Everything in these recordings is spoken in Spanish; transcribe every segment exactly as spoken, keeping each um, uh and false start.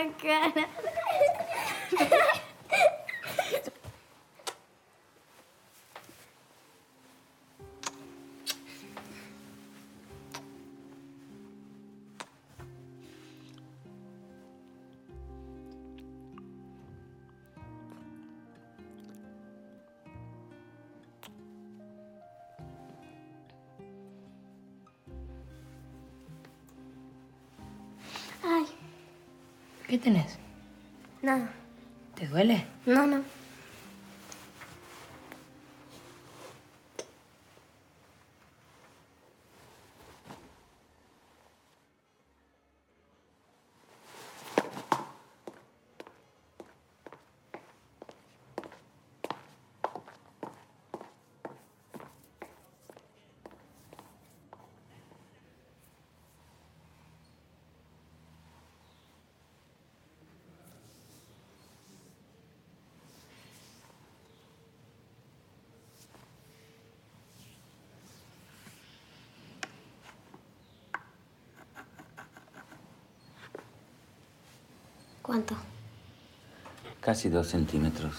la cara. Ay. ¿Qué tenés? Nada. ¿Te duele? No, no. ¿Cuánto? Casi dos centímetros.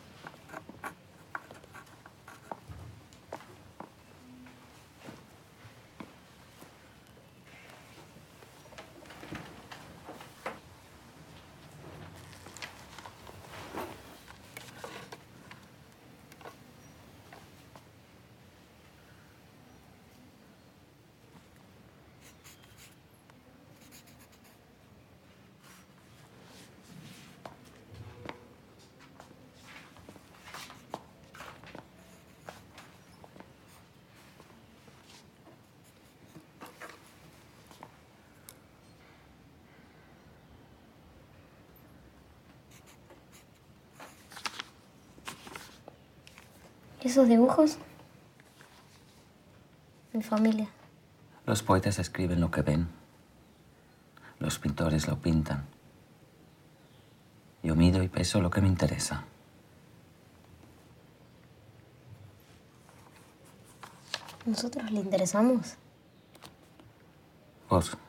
¿Y esos dibujos? Mi familia. Los poetas escriben lo que ven. Los pintores lo pintan. Yo mido y peso lo que me interesa. ¿Nosotros le interesamos? Vos.